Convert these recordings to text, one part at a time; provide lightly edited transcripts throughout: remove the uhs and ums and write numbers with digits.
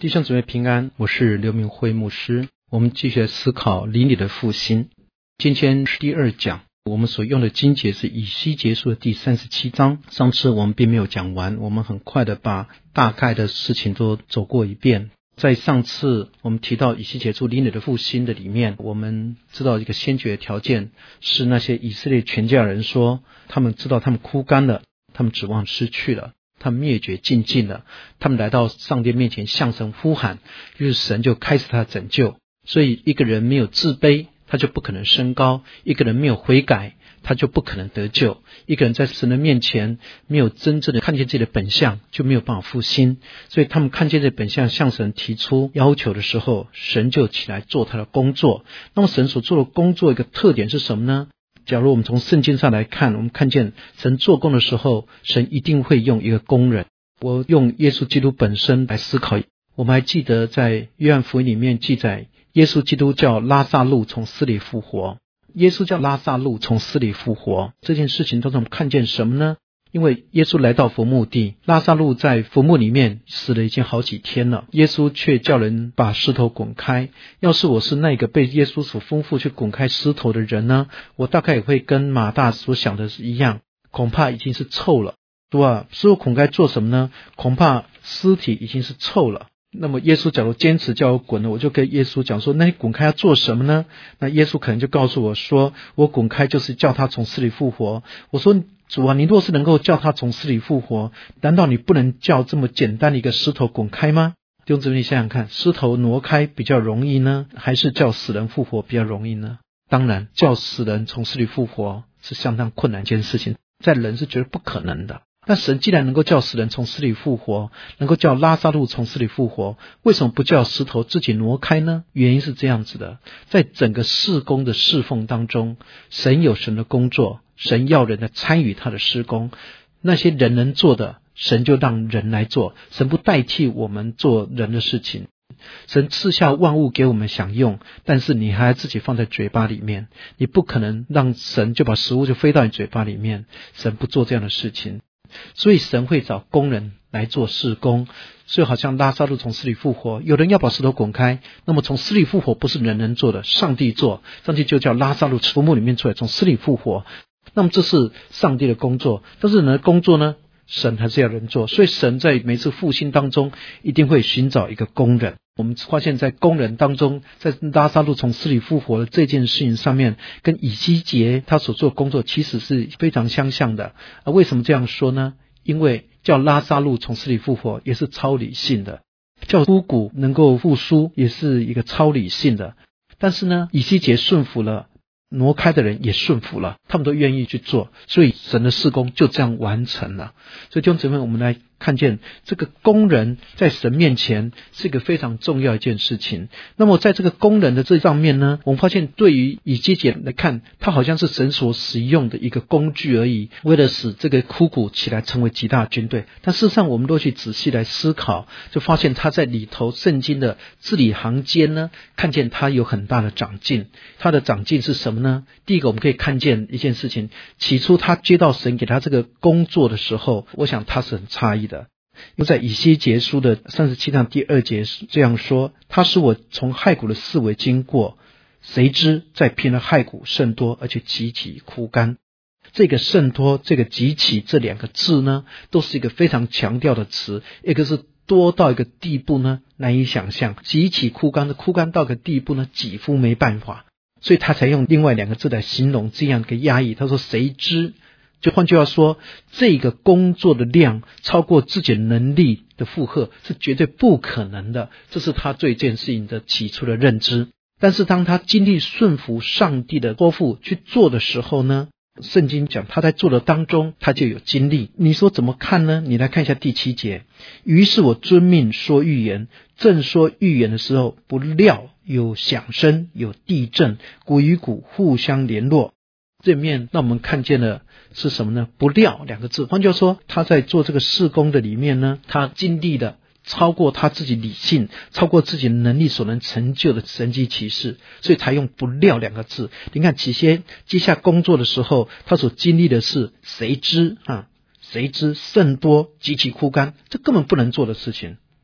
弟兄姊妹平安，我是刘明辉牧师。我们继续来思考灵里的复兴。今天是第2讲，我们所用的经节是以西结书的第37章。上次我们并没有讲完，我们很快的把大概的事情都走过一遍。在上次我们提到以西结书灵里的复兴的里面，我们知道一个先决条件是那些以色列全家人说，他们知道他们枯干了，他们指望失去了，他们灭绝尽尽了，他们来到上帝面前向神呼喊，于是神就开始他的拯救。所以一个人没有自卑，他就不可能升高；一个人没有悔改，他就不可能得救；一个人在神的面前没有真正的看见自己的本相，就没有办法复兴。所以他们看见这本相向神提出要求的时候，神就起来做他的工作。那么神所做的工作一个特点是什么呢？假如我们从圣经上来看，我们看见神做工的时候，神一定会用一个工人。我用耶稣基督本身来思考。我们还记得在约翰福音里面记载，耶稣基督叫拉撒路从死里复活。耶稣叫拉撒路从死里复活这件事情当中，我们看见什么呢？因为耶稣来到坟墓地，拉撒路在坟墓里面死了已经好几天了，耶稣却叫人把石头滚开。要是我是那个被耶稣所吩咐去滚开石头的人呢，我大概也会跟马大所想的是一样，恐怕已经是臭了。对吧？石头滚开做什么呢？恐怕尸体已经是臭了。那么耶稣假如坚持叫我滚了，我就跟耶稣讲说，那你滚开要做什么呢？那耶稣可能就告诉我说，我滚开就是叫他从死里复活。我说，主啊，你若是能够叫他从死里复活，难道你不能叫这么简单的一个石头滚开吗？弟兄姊妹，你想想看，石头挪开比较容易呢，还是叫死人复活比较容易呢？当然叫死人从死里复活是相当困难一件事情，在人是觉得不可能的。但神既然能够叫死人从死里复活，能够叫拉撒路从死里复活，为什么不叫石头自己挪开呢？原因是这样子的，在整个事工的侍奉当中，神有神的工作，神要人来参与他的事工，那些人能做的，神就让人来做，神不代替我们做人的事情。神赐下万物给我们享用，但是你还要自己放在嘴巴里面，你不可能让神就把食物就飞到你嘴巴里面，神不做这样的事情。所以神会找工人来做事工。所以好像拉撒路从死里复活，有人要把石头滚开，那么从死里复活不是人能做的，上帝做，上帝就叫拉撒路从坟墓里面出来，从死里复活。那么这是上帝的工作，但是人的工作呢，神还是要人做。所以神在每次复兴当中一定会寻找一个工人。我们发现在工人当中，在拉撒路从死里复活的这件事情上面，跟以西结他所做的工作其实是非常相像的。为什么这样说呢？因为叫拉撒路从死里复活也是超理性的，叫枯骨能够复苏也是一个超理性的。但是呢，以西结顺服了，挪开的人也顺服了，他们都愿意去做，所以神的事工就这样完成了。所以弟兄姊妹，我们来看见这个工人在神面前是一个非常重要一件事情。那么在这个工人的这上面呢，我们发现对于以西结来看，他好像是神所使用的一个工具而已，为了使这个枯骨起来成为极大军队。但事实上我们都去仔细来思考，就发现他在里头圣经的字里行间呢，看见他有很大的长进。他的长进是什么呢？第一个我们可以看见一件事情，起初他接到神给他这个工作的时候，我想他是很诧异的。因为在以西结书的37章第2节这样说，他使我从骸骨的四围经过，谁知在偏了骸骨甚多，而且极其枯干。这个甚多，这个极其这两个字呢，都是一个非常强调的词，一个是多到一个地步呢难以想象，极其枯干的枯干到一个地步呢几乎没办法，所以他才用另外两个字来形容这样一个压抑。他说谁知，就换句话说，这个工作的量超过自己能力的负荷是绝对不可能的，这是他对这件事情的起初的认知。但是当他经历顺服上帝的托付去做的时候呢，圣经讲他在做的当中他就有经历。你说怎么看呢？你来看一下第7节，于是我遵命说预言，正说预言的时候，不料有响声，有地震，骨与骨互相联络。这面让我们看见了是什么呢？不料两个字。换句话说，他在做这个事工的里面呢，他经历了超过他自己理性，超过自己能力所能成就的神迹奇事，所以才用不料两个字。你看接下工作的时候，他所经历的是谁知甚多极其枯干，这根本不能做的事情。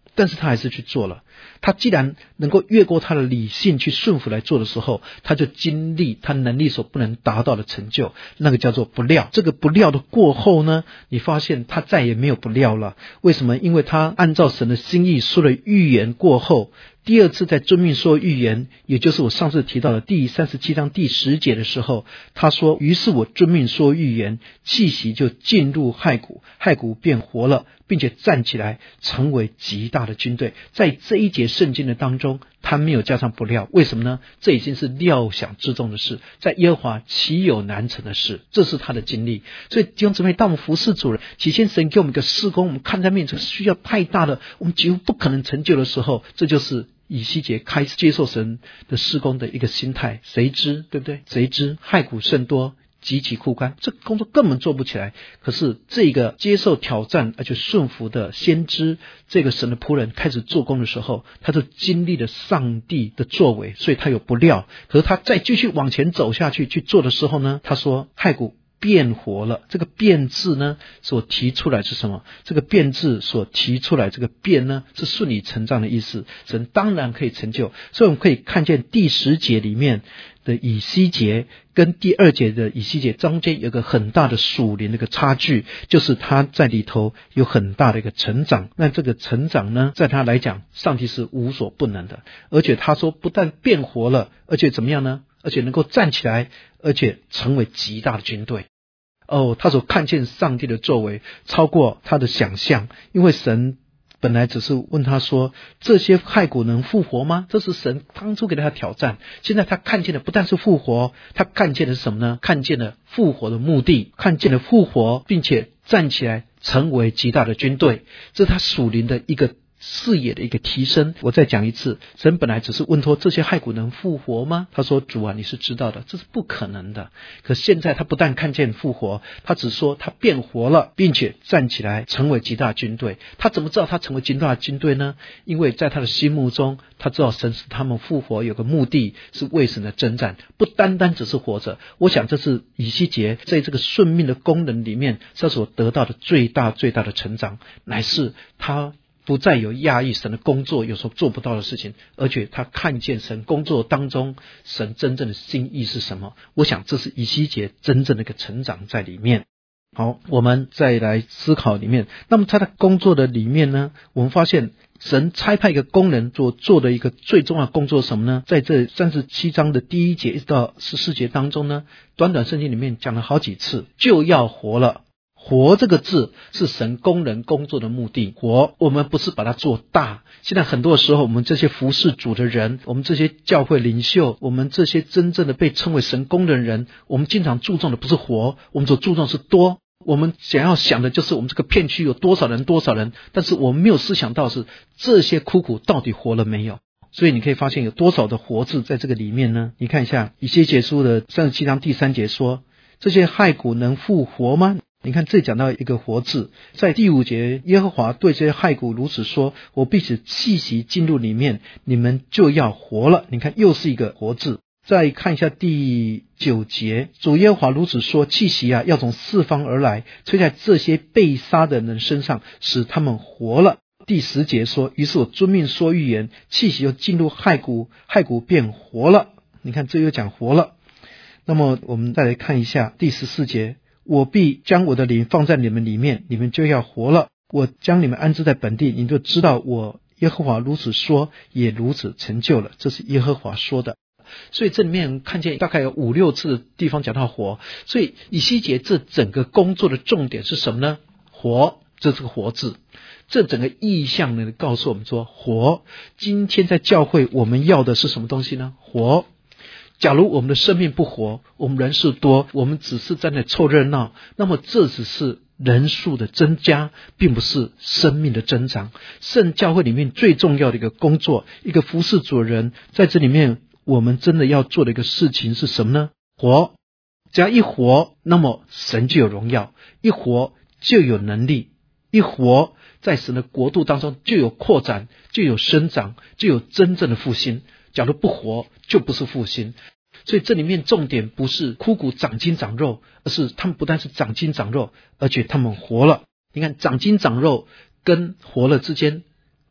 但是他还是去做了。他既然能够越过他的理性去顺服来做的时候，他就经历他能力所不能达到的成就，那个叫做不料。这个不料的过后呢，你发现他再也没有不料了。为什么？因为他按照神的心意说了预言过后，第二次在遵命说预言，也就是我上次提到的第37章第10节的时候，他说，于是我遵命说预言，气息就进入骸骨，骸骨变活了，并且站起来成为极大的军队。在这一节圣经的当中，他没有加上不料，为什么呢？这已经是料想之中的事，在耶和华岂有难成的事，这是他的经历。所以弟兄姊妹，当我们服侍主人，起先神给我们一个事工，我们看在面前需要太大的，我们几乎不可能成就的时候，这就是以西结开始接受神的事工的一个心态。谁知，对不对？谁知骸骨甚多，极其枯干，这个工作根本做不起来。可是这个接受挑战而且顺服的先知，这个神的仆人开始做工的时候，他就经历了上帝的作为，所以他有不料。可是他再继续往前走下去去做的时候呢，他说骸骨变活了。这个变字呢所提出来是什么？这个变字所提出来，这个变呢是顺理成章的意思，神当然可以成就。所以我们可以看见第10节里面的以西结跟第2节的以西结中间有个很大的属灵的一个差距，就是他在里头有很大的一个成长。那这个成长呢，在他来讲，上帝是无所不能的，而且他说不但变活了，而且怎么样呢？而且能够站起来，而且成为极大的军队。他所看见上帝的作为超过他的想象，因为神本来只是问他说，这些骸骨能复活吗？这是神当初给他的挑战。现在他看见的不但是复活，他看见的是什么呢？看见了复活的目的，看见了复活并且站起来成为极大的军队，这是他属灵的一个视野的一个提升。我再讲一次，神本来只是问说，这些骸骨能复活吗？他说，主啊，你是知道的，这是不可能的。可现在他不但看见复活，他只说他变活了，并且站起来成为极大军队。他怎么知道他成为极大军队呢？因为在他的心目中，他知道神使他们复活有个目的，是为神的征战，不单单只是活着。我想这是以西结在这个顺命的功能里面他所得到的最大的成长，乃是他不再有压抑神的工作有时候做不到的事情，而且他看见神工作当中神真正的心意是什么。我想这是以西结真正的一个成长在里面。好，我们再来思考里面，那么他的工作的里面呢，我们发现神差派一个工人做的一个最重要的工作是什么呢？在这37章的第1节一直到14节当中呢，短圣经里面讲了好几次，就要活了。活这个字是神工人工作的目的。活，我们不是把它做大。现在很多时候我们这些服侍主的人，我们这些教会领袖，我们这些真正的被称为神工的人，我们经常注重的不是活，我们所注重的是多。我们想要想的就是我们这个片区有多少人，但是我们没有思想到是这些枯骨到底活了没有。所以你可以发现有多少的活字在这个里面呢？你看一下以西结书的37章第3节说，这些骸骨能复活吗？你看这里讲到一个活字，在第5节，耶和华对这些骸骨如此说，我必使气息进入里面，你们就要活了。你看又是一个活字。再看一下第9节，主耶和华如此说，气息要从四方而来，吹在这些被杀的人身上，使他们活了。第10节说，于是我遵命说预言，气息又进入骸骨，骸骨变活了。你看这又讲活了。那么我们再来看一下第14节，我必将我的灵放在你们里面，你们就要活了。我将你们安置在本地，你就知道我耶和华如此说，也如此成就了。这是耶和华说的。所以这里面看见大概有5-6次的地方讲到活。所以以西结这整个工作的重点是什么呢？活，这是个活字。这整个意象呢告诉我们说，活。今天在教会我们要的是什么东西呢？活。假如我们的生命不活，我们人数多，我们只是在那凑热闹，那么这只是人数的增加，并不是生命的增长。圣教会里面最重要的一个工作，一个服侍主的人，在这里面我们真的要做的一个事情是什么呢？活。只要一活，那么神就有荣耀，一活就有能力，一活在神的国度当中就有扩展，就有生长，就有真正的复兴。假如不活，就不是复兴。所以这里面重点不是枯骨长筋长肉，而是他们不但是长筋长肉，而且他们活了。你看长筋长肉跟活了之间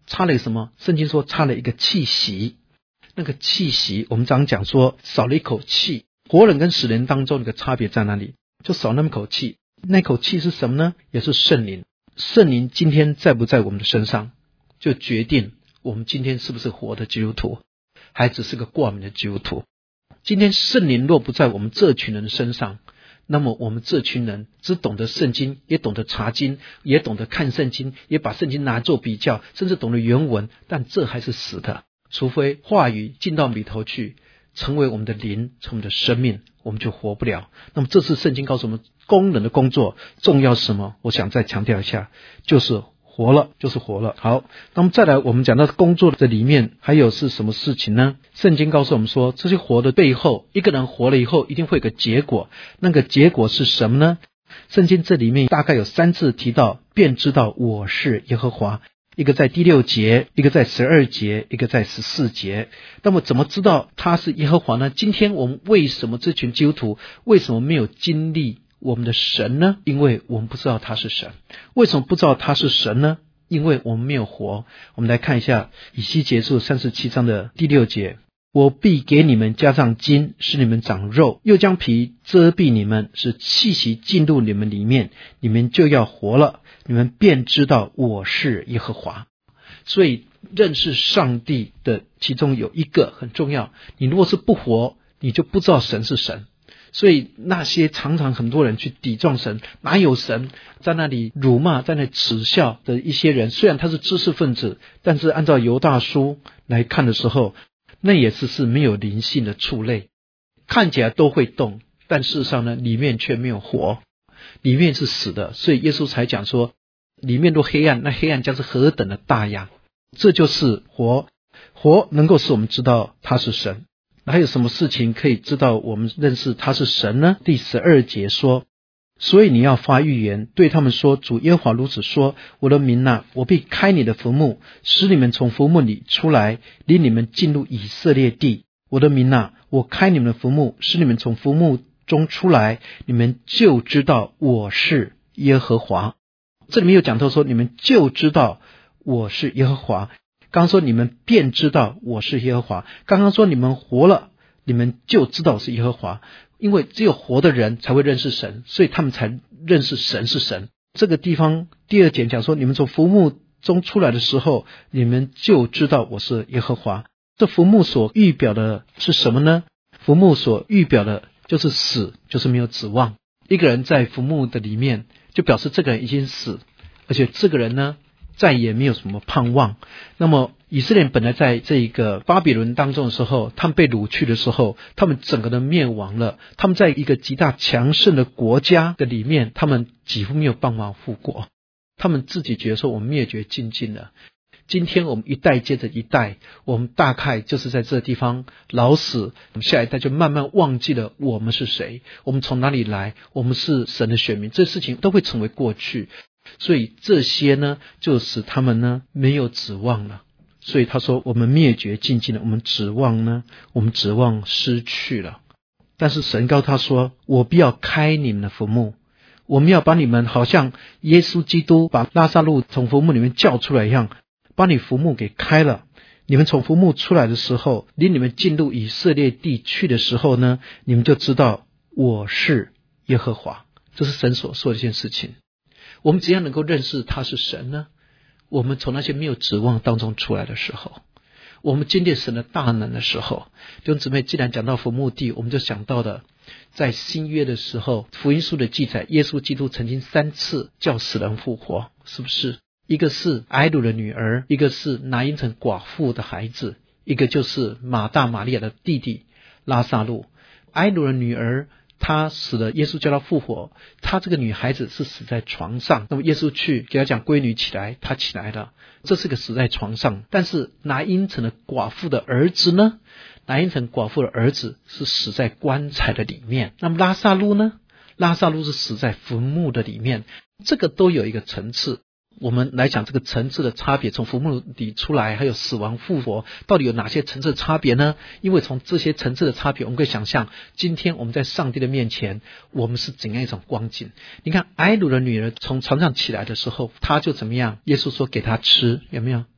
差了什么？圣经说差了一个气息。那个气息我们常讲说少了一口气，活人跟死人当中的差别在哪里？就少那么口气。那口气是什么呢？也是圣灵。圣灵今天在不在我们的身上，就决定我们今天是不是活的基督徒，还只是个挂名的基督徒。今天圣灵若不在我们这群人的身上，那么我们这群人只懂得圣经，也懂得查经，也懂得看圣经，也把圣经拿做比较，甚至懂得原文，但这还是死的。除非话语进到里头去，成为我们的灵，成为我们的生命，我们就活不了。那么这是圣经告诉我们工人的工作重要是什么？我想再强调一下，就是活了，就是活了。好，那么再来我们讲到工作的里面还有是什么事情呢？圣经告诉我们说，这些活的背后，一个人活了以后一定会有个结果，那个结果是什么呢？圣经这里面大概有3次提到，便知道我是耶和华，一个在第6节，一个在12节，一个在14节。那么怎么知道他是耶和华呢？今天我们为什么这群基督徒为什么没有经历我们的神呢？因为我们不知道他是神。为什么不知道他是神呢？因为我们没有活。我们来看一下以西结书37章的第6节，我必给你们加上筋，使你们长肉，又将皮遮蔽你们，使气息进入你们里面，你们就要活了，你们便知道我是耶和华。所以认识上帝的其中有一个很重要，你如果是不活，你就不知道神是神。所以那些常常很多人去抵撞神，哪有神，在那里辱骂，在那里耻笑的一些人，虽然他是知识分子，但是按照犹大书来看的时候，那也是没有灵性的畜类，看起来都会动，但事实上呢，里面却没有活，里面是死的。所以耶稣才讲说，里面都黑暗，那黑暗将是何等的大呀！这就是活，活能够使我们知道他是神。还有什么事情可以知道我们认识他是神呢？第12节说，所以你要发预言，对他们说，主耶和华如此说，我的民啊，我必开你的坟墓，使你们从坟墓里出来，领你们进入以色列地。我的民啊，我开你们的坟墓，使你们从坟墓中出来，你们就知道我是耶和华。这里面有讲到说，你们就知道我是耶和华。刚刚说你们便知道我是耶和华，刚刚说你们活了，你们就知道我是耶和华。因为只有活的人才会认识神，所以他们才认识神是神。这个地方第2节讲说，你们从坟墓中出来的时候，你们就知道我是耶和华。这坟墓所预表的是什么呢？坟墓所预表的就是死，就是没有指望。一个人在坟墓的里面，就表示这个人已经死，而且这个人呢再也没有什么盼望。那么以色列人本来在这个巴比伦当中的时候，他们被掳去的时候，他们整个的灭亡了，他们在一个极大强盛的国家的里面，他们几乎没有办法复国，他们自己觉得说我们灭绝尽尽了。今天我们一代接着一代，我们大概就是在这个地方老死，我们下一代就慢慢忘记了我们是谁，我们从哪里来，我们是神的选民，这事情都会成为过去。所以这些呢，就使他们呢没有指望了。所以他说我们灭绝尽尽了，我们指望呢，我们指望失去了。但是神告他说，我必要开你们的坟墓，我们要把你们好像耶稣基督把拉撒路从坟墓里面叫出来一样，把你坟墓给开了。你们从坟墓出来的时候，领你们进入以色列地去的时候呢，你们就知道我是耶和华。这是神所说的一件事情。我们怎样能够认识他是神呢？我们从那些没有指望当中出来的时候，我们经历神的大能的时候。弟兄姊妹，既然讲到坟墓地，我们就想到了在新约的时候，福音书的记载，耶稣基督曾经3次叫死人复活，是不是？一个是埃鲁的女儿，一个是拿因城寡妇的孩子，一个就是马大马利亚的弟弟拉撒路。埃鲁的女儿他死了，耶稣叫他复活，他这个女孩子是死在床上，那么耶稣去给他讲闺女起来，她起来了，这是个死在床上。但是拿因城的寡妇的儿子呢？拿因城寡妇的儿子是死在棺材的里面。那么拉撒路呢？拉撒路是死在坟墓的里面。这个都有一个层次。我们来讲这个层次的差别，从坟墓里出来还有死亡复活，到底有哪些层次的差别呢？因为从这些层次的差别，我们可以想象今天我们在上帝的面前，我们是怎样一种光景。你看埃鲁的女儿从床上起来的时候，她就怎么样？耶稣说给她吃，有没有？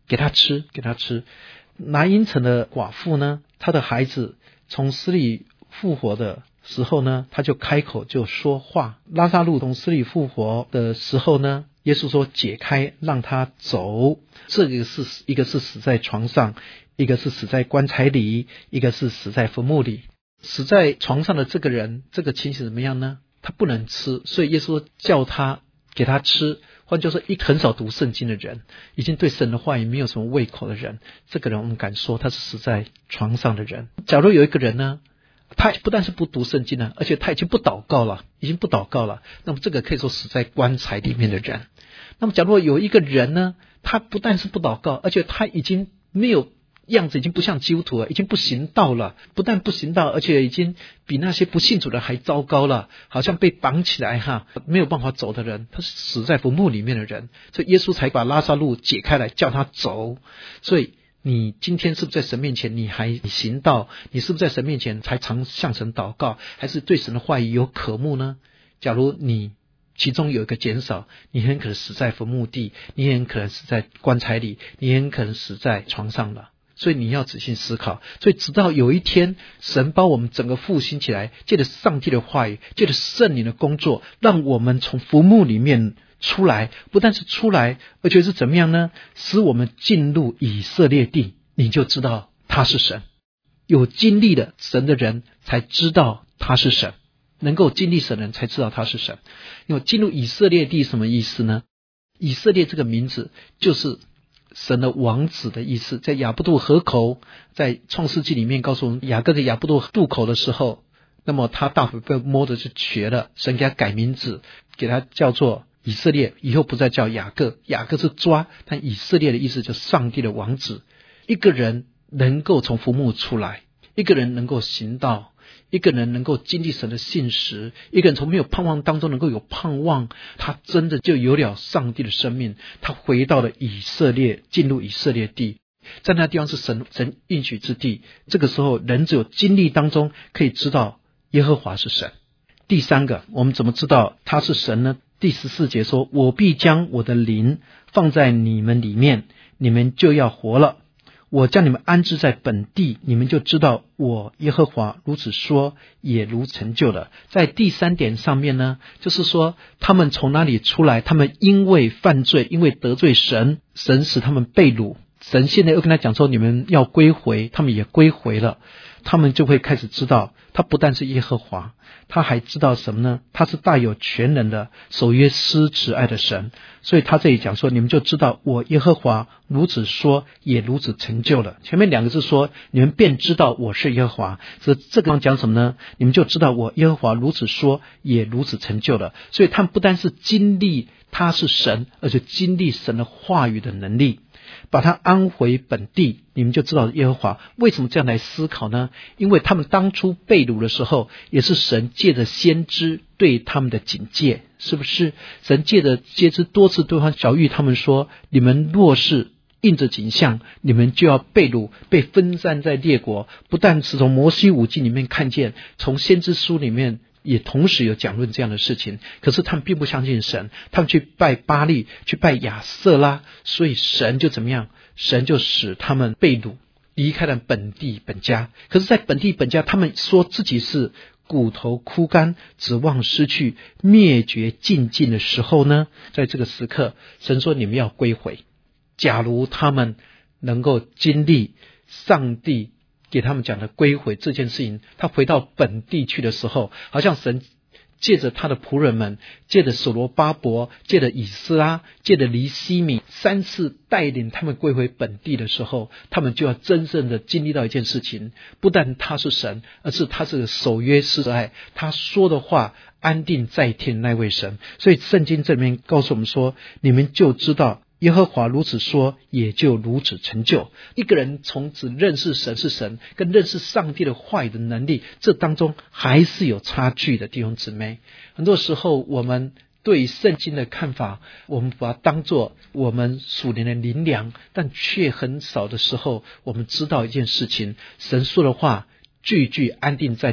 给他吃。拿因城的寡妇呢，她的孩子从死里复活的时候呢，他就开口就说话。拉撒路从死里复活的时候呢，耶稣说解开让他走。这个是一个是死在床上，一个是死在棺材里，一个是死在坟墓里。死在床上的这个人，这个情形怎么样呢？他不能吃，所以耶稣叫他给他吃。换句话说，一个很少读圣经的人，已经对神的话语没有什么胃口的人，这个人我们敢说他是死在床上的人。假如有一个人呢，他不但是不读圣经了，而且他已经不祷告了，那么这个可以说死在棺材里面的人。那么假如有一个人呢，他不但是不祷告，而且他已经没有样子，已经不像基督徒了，已经不行道了，不但不行道，而且已经比那些不信主的还糟糕了，好像被绑起来没有办法走的人，他是死在坟墓里面的人，所以耶稣才把拉撒路解开来叫他走。所以你今天是不是在神面前你还行道？你是不是在神面前才常向神祷告？还是对神的话语有渴慕呢？假如你其中有一个减少，你很可能死在坟墓地，你很可能死在棺材里，你很可能死在床上了。所以你要仔细思考。所以直到有一天神把我们整个复兴起来，借着上帝的话语，借着圣灵的工作，让我们从坟墓里面出来，不但是出来，而且是怎么样呢？使我们进入以色列地，你就知道他是神。有经历了神的人才知道他是神，能够经历神的人才知道他是神。因为进入以色列地什么意思呢？以色列这个名字就是神的王子的意思。在亚布杜河口，在创世纪里面告诉我们，雅各在亚布杜渡口的时候，那么他大腿被摸着就瘸了，神给他改名字，给他叫做以色列，以后不再叫雅各，雅各是抓，但以色列的意思就是上帝的王子。一个人能够从坟墓出来，一个人能够行道，一个人能够经历神的信实，一个人从没有盼望当中能够有盼望，他真的就有了上帝的生命，他回到了以色列，进入以色列地，在那地方是神应许之地。这个时候人只有经历当中可以知道耶和华是神。第三个，我们怎么知道他是神呢？第14节说，我必将我的灵放在你们里面，你们就要活了。我将你们安置在本地，你们就知道我耶和华如此说，也如成就了。在第3点上面呢，就是说他们从哪里出来？他们因为犯罪，因为得罪神，神使他们被掳，神现在又跟他讲说你们要归回，他们也归回了。他们就会开始知道他不但是耶和华，他还知道什么呢？他是大有全能的，守约施慈爱的神。所以他这里讲说，你们就知道我耶和华如此说，也如此成就了。前面2个字说你们便知道我是耶和华，所以这个地方讲什么呢？你们就知道我耶和华如此说，也如此成就了。所以他们不单是经历他是神，而且经历神的话语的能力，把他安回本地，你们就知道耶和华。为什么这样来思考呢？因为他们当初被掳的时候，也是神借着先知对他们的警戒，是不是？神借着先知多次对他晓谕他们说，你们若是印着景象，你们就要被掳，被分散在列国。不但是从摩西五经里面看见，从先知书里面也同时有讲论这样的事情。可是他们并不相信神，他们去拜巴力，去拜亚瑟拉，所以神就怎么样？神就使他们被掳，离开了本地本家。可是在本地本家，他们说自己是骨头枯干，指望失去，灭绝尽尽的时候呢，在这个时刻神说你们要归回。假如他们能够经历上帝给他们讲的归回这件事情，他回到本地去的时候，好像神借着他的仆人们，借着所罗巴伯，借着以斯拉，借着尼希米3次带领他们归回本地的时候，他们就要真正的经历到一件事情，不但他是神，而是他是守约施爱，他说的话安定在天那位神。所以圣经这里面告诉我们说，你们就知道耶和华如此说，也就如此成就。一个人从此认识神是神，跟认识上帝的话语的能力，这当中还是有差距的，弟兄姊妹。很多时候我们对圣经的看法，我们把它当作我们属灵的灵粮，但却很少的时候我们知道一件事情，神说的话句句安定在天，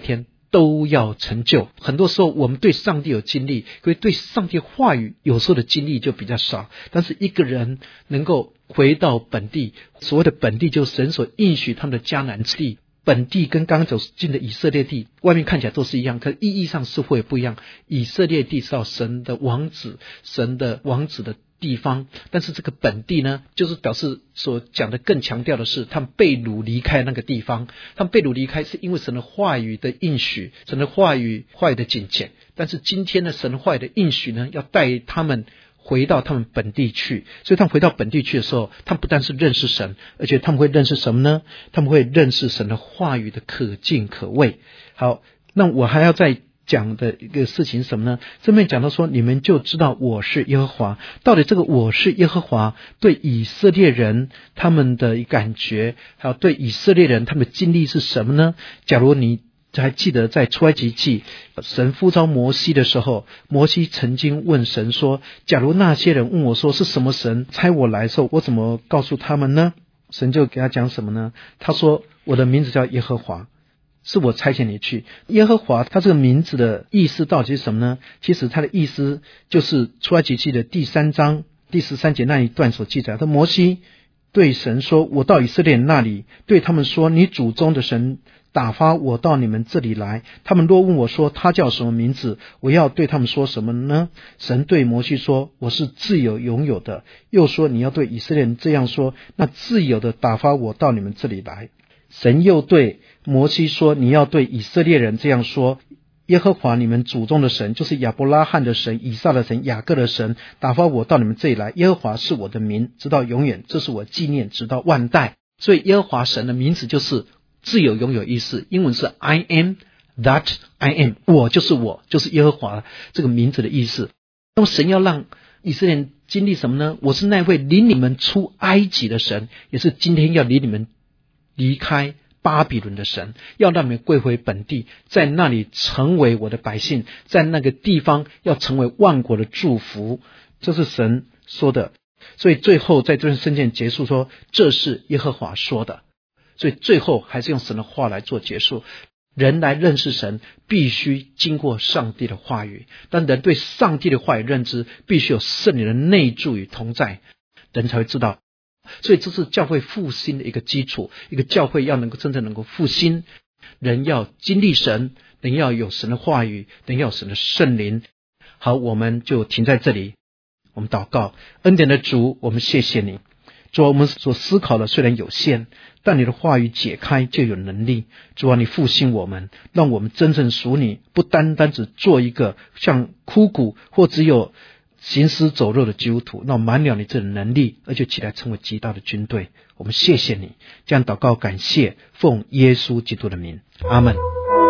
都要成就。很多时候我们对上帝有经历，可是对上帝话语有时候的经历就比较少。但是一个人能够回到本地，所谓的本地就是神所应许他们的迦南之地。本地跟刚刚走进的以色列地，外面看起来都是一样，可意义上是会不一样。以色列地是到神的王子的地方，但是这个本地呢，就是表示所讲的更强调的是他们被掳离开那个地方。他们被掳离开是因为神的话语的应许，神的话语的警戒。但是今天的神的话语的应许呢，要带他们回到他们本地去。所以他们回到本地去的时候，他们不但是认识神，而且他们会认识什么呢？他们会认识神的话语的可敬可畏。好，那我还要再讲的一个事情是什么呢？这边讲到说，你们就知道我是耶和华。到底这个我是耶和华对以色列人他们的感觉，还有对以色列人他们的经历是什么呢？假如你还记得在出埃及记神呼召摩西的时候，摩西曾经问神说，假如那些人问我说是什么神差我来的时候，我怎么告诉他们呢？神就给他讲什么呢？他说，我的名字叫耶和华，是我差遣你去。耶和华他这个名字的意思到底是什么呢？其实他的意思就是出埃及记的第3章第13节那一段所记载的。摩西对神说，我到以色列人那里，对他们说，你祖宗的神打发我到你们这里来，他们若问我说他叫什么名字，我要对他们说什么呢？神对摩西说，我是自有永有的。又说，你要对以色列人这样说，那自有的打发我到你们这里来。神又对摩西说，你要对以色列人这样说，耶和华你们祖宗的神，就是亚伯拉罕的神、以撒的神、雅各的神，打发我到你们这里来。耶和华是我的名，直到永远，这是我纪念直到万代。所以耶和华神的名字就是自有永有意思，英文是 I am that I am， 我就是我，就是耶和华这个名字的意思。那么神要让以色列人经历什么呢？我是那位领你们出埃及的神，也是今天要领你们离开巴比伦的神，要让你们归回本地，在那里成为我的百姓，在那个地方要成为万国的祝福。这是神说的。所以最后在这段圣经结束说，这是耶和华说的。所以最后还是用神的话来做结束。人来认识神必须经过上帝的话语，但人对上帝的话语认知必须有圣灵的内住与同在，人才会知道。所以这是教会复兴的一个基础。一个教会要能够真正能够复兴，人要经历神，人要有神的话语，人要有神的圣灵。好，我们就停在这里，我们祷告。恩典的主，我们谢谢你。主啊，我们所思考的虽然有限，但你的话语解开就有能力。主啊，你复兴我们，让我们真正属你，不单单只做一个像枯骨或只有行尸走肉的基督徒，那满了你这能力，而且起来成为极大的军队。我们谢谢你，这样祷告感谢，奉耶稣基督的名，阿们。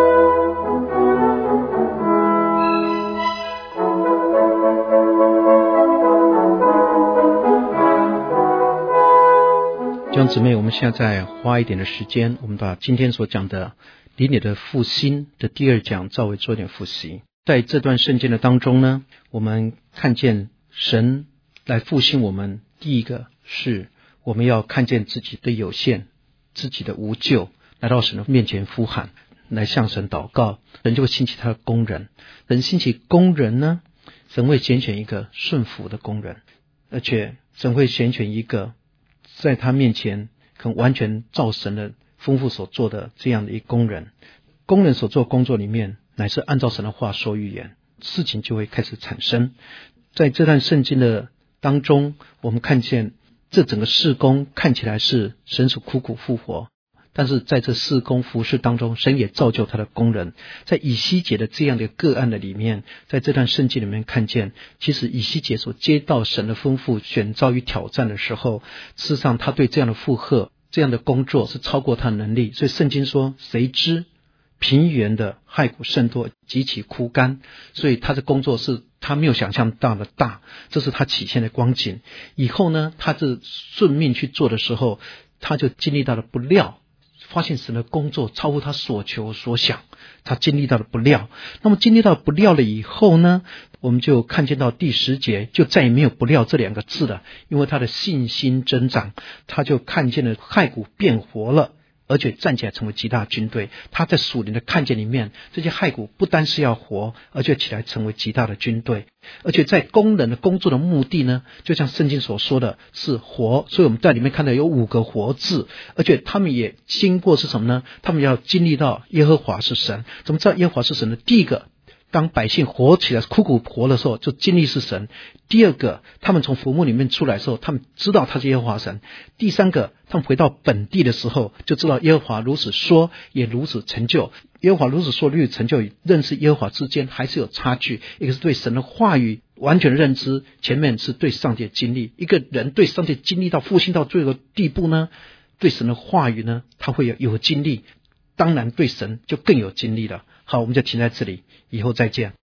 弟兄姊妹，我们现在再花一点的时间，我们把今天所讲的灵里的复兴的第2讲稍微做一点复习。在这段圣经的当中呢，我们看见神来复兴我们。第一个是我们要看见自己的有限，自己的无救，来到神的面前呼喊，来向神祷告，神就会兴起他的工人。神兴起工人呢，神会拣选一个顺服的工人，而且神会拣选一个在他面前可能完全照神的吩咐所做的这样的一个工人。工人所做工作里面乃是按照神的话说预言，事情就会开始产生。在这段圣经的当中，我们看见这整个事工看起来是神所枯骨复活，但是在这事工服事当中，神也造就他的工人。在以西结的这样的个案的里面，在这段圣经里面看见，其实以西结所接到神的吩咐选召与挑战的时候，事实上他对这样的负荷，这样的工作是超过他的能力。所以圣经说，谁知平原的骸骨甚多，极其枯干。所以他的工作是他没有想象到的大，这是他起先的光景。以后呢，他是顺命去做的时候，他就经历到了不料，发现神的工作超乎他所求所想，他经历到了不料。那么经历到不料了以后呢，我们就看见到第10节就再也没有不料这2个字了，因为他的信心增长，他就看见了骸骨变活了， 而且站起来成为极大的军队。他在属灵的看见里面，这些骸骨不单是要活，而且起来成为极大的军队。而且在工人的工作的目的呢，就像圣经所说的是活，所以我们在里面看到有5个活字，而且他们也经过是什么呢？他们要经历到耶和华是神。怎么知道耶和华是神呢？第一个，当百姓活起来枯骨活的时候，就经历是神。第二个，他们从坟墓里面出来的时候，他们知道他是耶和华神。第三个，他们回到本地的时候，就知道耶和华如此说，也如此成就。耶和华如此说，如此成就，认识耶和华之间还是有差距。一个是对神的话语完全的认知，前面是对上帝的经历。一个人对上帝经历到复兴到这个地步呢，对神的话语呢，他会有经历，当然对神就更有经历了。好，我们就停在这里，以后再见。